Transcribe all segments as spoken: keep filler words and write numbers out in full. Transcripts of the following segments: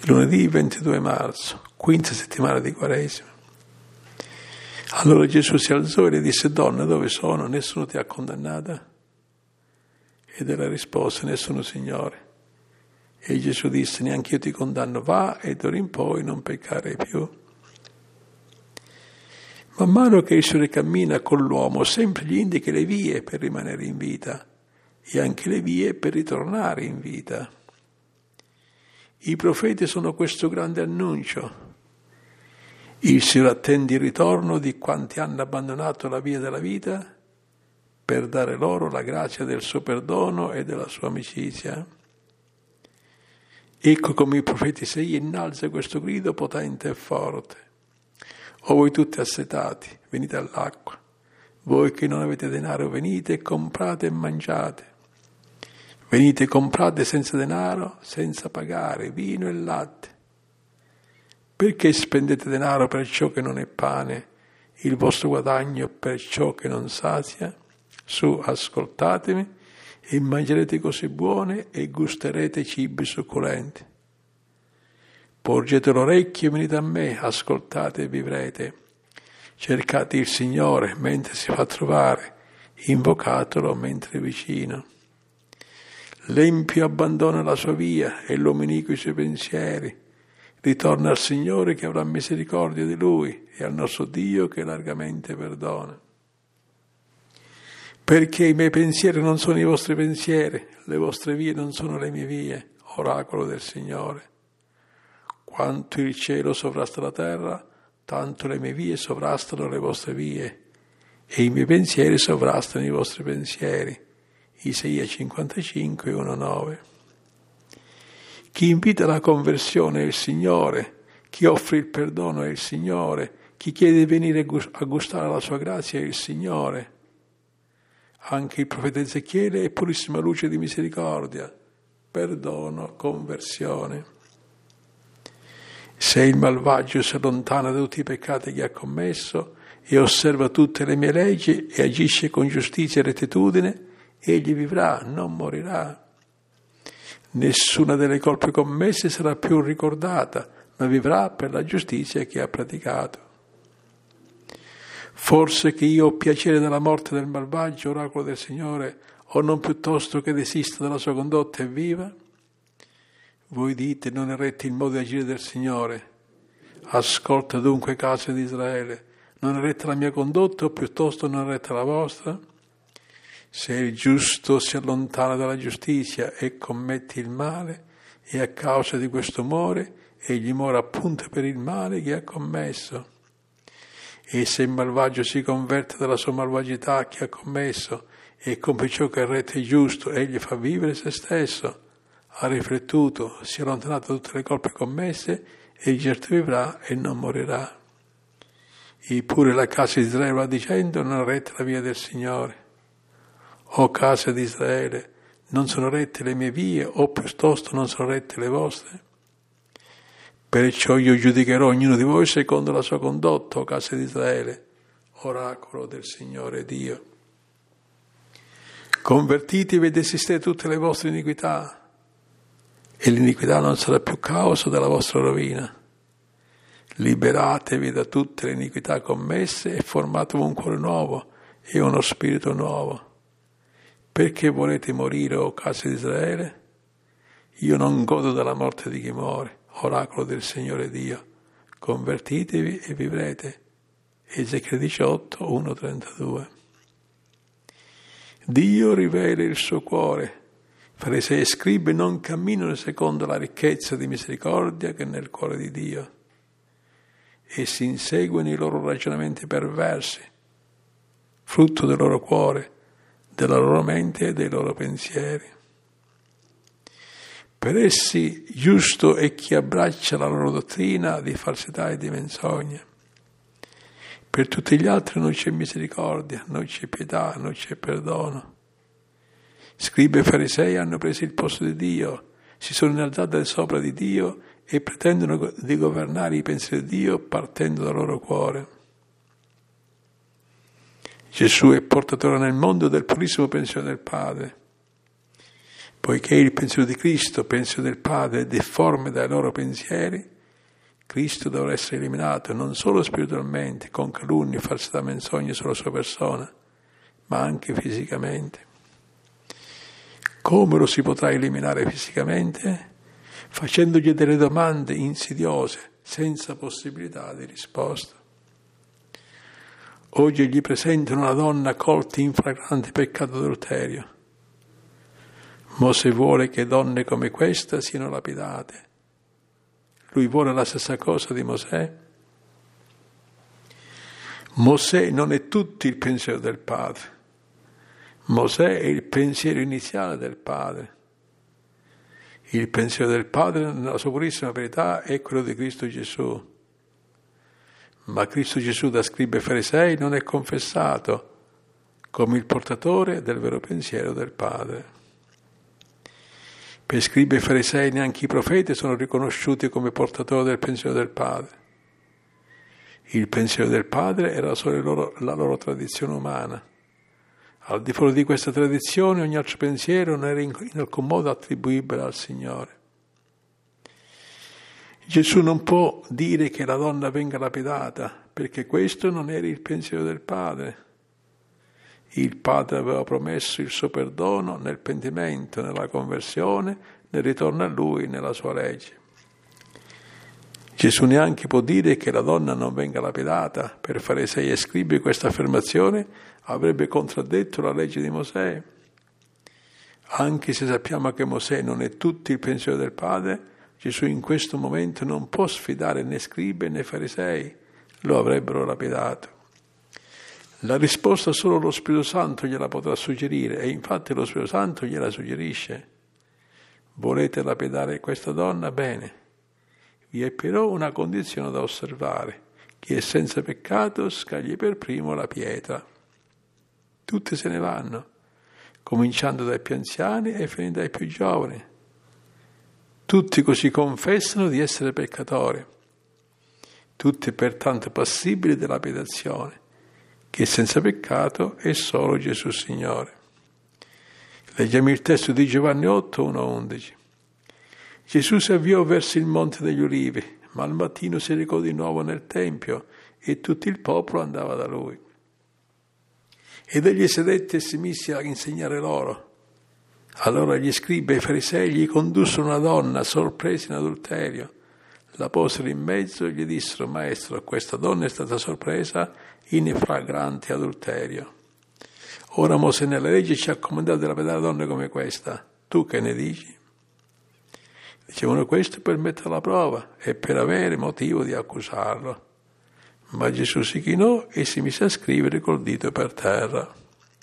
Lunedì ventidue marzo, quinta settimana di Quaresima. Allora Gesù si alzò e le disse: donna, dove sono? Nessuno ti ha condannata? Ed ella rispose: nessuno, Signore. E Gesù disse: neanche io ti condanno, va e d'ora in poi non peccare più. Man mano che il Signore cammina con l'uomo, sempre gli indica le vie per rimanere in vita e anche le vie per ritornare in vita. I profeti sono questo grande annuncio. Il Signore attende il ritorno di quanti hanno abbandonato la via della vita per dare loro la grazia del suo perdono e della sua amicizia. Ecco come i profeti Isaia innalza questo grido potente e forte. O voi tutti assetati, venite all'acqua. Voi che non avete denaro, venite e comprate e mangiate. Venite e comprate senza denaro, senza pagare, vino e latte. Perché spendete denaro per ciò che non è pane, il vostro guadagno per ciò che non sazia? Su, ascoltatemi, e mangerete cose buone e gusterete cibi succulenti. Porgete l'orecchio e venite a me, ascoltate e vivrete. Cercate il Signore mentre si fa trovare, invocatelo mentre è vicino. L'empio abbandona la sua via e l'uomo iniquo i suoi pensieri. Ritorna al Signore che avrà misericordia di lui e al nostro Dio che largamente perdona. Perché i miei pensieri non sono i vostri pensieri, le vostre vie non sono le mie vie, oracolo del Signore. Quanto il cielo sovrasta la terra, tanto le mie vie sovrastano le vostre vie e i miei pensieri sovrastano i vostri pensieri. Isaia cinquantacinque, uno nove. Chi invita alla conversione è il Signore, chi offre il perdono è il Signore, chi chiede di venire a gustare la sua grazia è il Signore. Anche il profeta Ezechiele è purissima luce di misericordia, perdono, conversione. Se il malvagio si allontana da tutti i peccati che ha commesso e osserva tutte le mie leggi e agisce con giustizia e rettitudine, egli vivrà, non morirà. Nessuna delle colpe commesse sarà più ricordata, ma vivrà per la giustizia che ha praticato. Forse che io ho piacere della morte del malvagio, oracolo del Signore, o non piuttosto che desista dalla sua condotta e viva? Voi dite: non è retto il modo di agire del Signore. Ascolta dunque, casa di Israele, non è retta la mia condotta o piuttosto non è retta la vostra? Se il giusto si allontana dalla giustizia e commette il male, e a causa di questo muore, egli muore appunto per il male che ha commesso. E se il malvagio si converte dalla sua malvagità che ha commesso e compie ciò che è retto e giusto, egli fa vivere se stesso. Ha riflettuto, si è allontanato da tutte le colpe commesse, e certo vivrà e non morirà. Eppure la casa di Israele va dicendo: non è retta la via del Signore. O casa di Israele, non sono rette le mie vie, o piuttosto non sono rette le vostre? Perciò io giudicherò ognuno di voi secondo la sua condotta, o casa di Israele, oracolo del Signore Dio. Convertitevi e desistete tutte le vostre iniquità, e l'iniquità non sarà più causa della vostra rovina. Liberatevi da tutte le iniquità commesse e formatevi un cuore nuovo e uno spirito nuovo. Perché volete morire, o casa di Israele? Io non godo della morte di chi muore, oracolo del Signore Dio. Convertitevi e vivrete. Ezechiele diciotto, uno trentadue. Dio rivela il suo cuore. Farisei e scribi non camminano secondo la ricchezza di misericordia che è nel cuore di Dio. Essi inseguono i loro ragionamenti perversi, frutto del loro cuore, della loro mente e dei loro pensieri. Per essi giusto è chi abbraccia la loro dottrina di falsità e di menzogna. Per tutti gli altri non c'è misericordia, non c'è pietà, non c'è perdono. Scribi e farisei hanno preso il posto di Dio, si sono innalzati sopra di Dio e pretendono di governare i pensieri di Dio partendo dal loro cuore. Gesù è portatore nel mondo del purissimo pensiero del Padre. Poiché il pensiero di Cristo, pensiero del Padre, è difforme dai loro pensieri, Cristo dovrà essere eliminato non solo spiritualmente, con calunnie, falsità, menzogne sulla sua persona, ma anche fisicamente. Come lo si potrà eliminare fisicamente? Facendogli delle domande insidiose, senza possibilità di risposta. Oggi gli presentano una donna colta in flagrante peccato adulterio. Mosè vuole che donne come questa siano lapidate. Lui vuole la stessa cosa di Mosè. Mosè non è tutto il pensiero del Padre. Mosè è il pensiero iniziale del Padre. Il pensiero del Padre, nella sua purissima verità, è quello di Cristo Gesù. Ma Cristo Gesù da scribi e farisei non è confessato come il portatore del vero pensiero del Padre. Per scribi e farisei neanche i profeti sono riconosciuti come portatori del pensiero del Padre. Il pensiero del Padre era solo la loro, la loro tradizione umana. Al di fuori di questa tradizione ogni altro pensiero non era in, in alcun modo attribuibile al Signore. Gesù non può dire che la donna venga lapidata, perché questo non era il pensiero del Padre. Il Padre aveva promesso il suo perdono nel pentimento, nella conversione, nel ritorno a Lui, nella sua legge. Gesù neanche può dire che la donna non venga lapidata. Per farisei e scribi questa affermazione avrebbe contraddetto la legge di Mosè. Anche se sappiamo che Mosè non è tutto il pensiero del Padre, Gesù in questo momento non può sfidare né scribi né farisei, lo avrebbero lapidato. La risposta solo lo Spirito Santo gliela potrà suggerire, e infatti lo Spirito Santo gliela suggerisce. Volete lapidare questa donna? Bene. Vi è però una condizione da osservare. Chi è senza peccato scagli per primo la pietra. Tutti se ne vanno, cominciando dai più anziani e finendo dai più giovani. Tutti così confessano di essere peccatori. Tutti pertanto passibili della lapidazione. Chi è senza peccato è solo Gesù Signore. Leggiamo il testo di Giovanni otto, uno undici. Gesù si avviò verso il Monte degli Ulivi, ma al mattino si recò di nuovo nel Tempio e tutto il popolo andava da lui. Ed egli sedette e si mise a insegnare loro. Allora gli scribi e i farisei gli condussero una donna sorpresa in adulterio. La posero in mezzo e gli dissero: Maestro, questa donna è stata sorpresa in flagrante adulterio. Ora Mosè nella legge ci ha comandato di lapidare donne come questa. Tu che ne dici? Dicevano questo per mettere alla prova e per avere motivo di accusarlo. Ma Gesù si chinò e si mise a scrivere col dito per terra.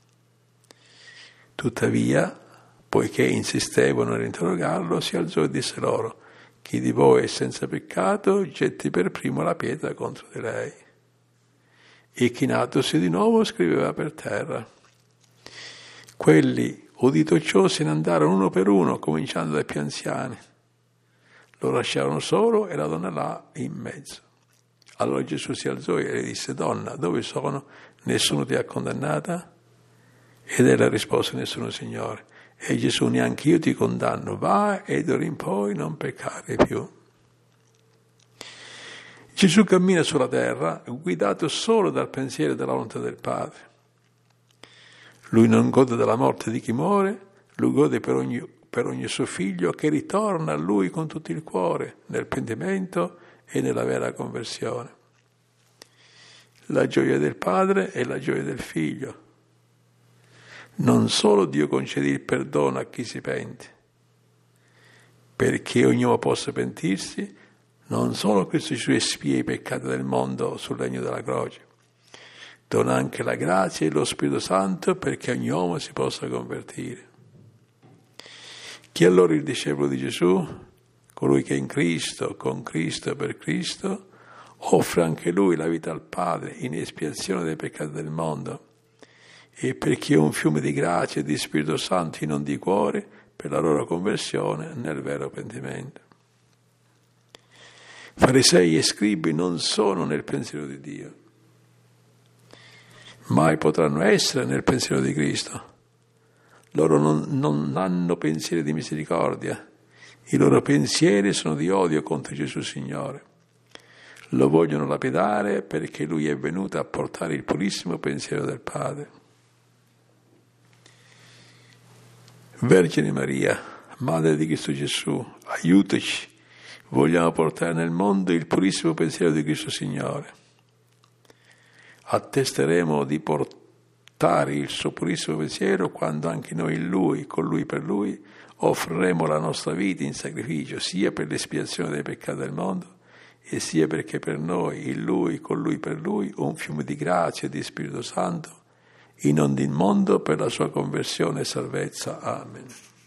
Tuttavia, poiché insistevano nell'interrogarlo, si alzò e disse loro: Chi di voi è senza peccato, getti per primo la pietra contro di lei. E chinatosi di nuovo scriveva per terra. Quelli, udito ciò, se ne andarono uno per uno, cominciando dai più anziani. Lo lasciarono solo e la donna là in mezzo. Allora Gesù si alzò e le disse: Donna, dove sono? Nessuno ti ha condannata? Ed ella rispose: Nessuno, Signore. E Gesù: Neanche io ti condanno, va e d'ora in poi non peccare più. Gesù cammina sulla terra guidato solo dal pensiero e dalla volontà del Padre. Lui non gode della morte di chi muore, lui gode per ogni, per ogni suo figlio che ritorna a lui con tutto il cuore, nel pentimento e nella vera conversione. La gioia del Padre è la gioia del Figlio. Non solo Dio concede il perdono a chi si pente, perché ognuno possa pentirsi, non solo Cristo Gesù espia i peccati del mondo sul legno della croce, dona anche la grazia e lo Spirito Santo perché ogni uomo si possa convertire. Chi è allora il discepolo di Gesù? Colui che è in Cristo, con Cristo e per Cristo, offre anche lui la vita al Padre in espiazione dei peccati del mondo, e per chi è un fiume di grazia e di Spirito Santo in ogni cuore per la loro conversione nel vero pentimento. Farisei e scribi non sono nel pensiero di Dio, mai potranno essere nel pensiero di Cristo. Loro non, non hanno pensieri di misericordia, i loro pensieri sono di odio contro Gesù Signore. Lo vogliono lapidare perché Lui è venuto a portare il purissimo pensiero del Padre. Vergine Maria, Madre di Cristo Gesù, aiutaci, vogliamo portare nel mondo il purissimo pensiero di Cristo Signore. Attesteremo di portare il suo purissimo pensiero quando anche noi in Lui, con Lui, per Lui, offriremo la nostra vita in sacrificio, sia per l'espiazione dei peccati del mondo, e sia perché per noi, in Lui, con Lui, per Lui, un fiume di grazia e di Spirito Santo inondi il mondo per la sua conversione e salvezza. Amen.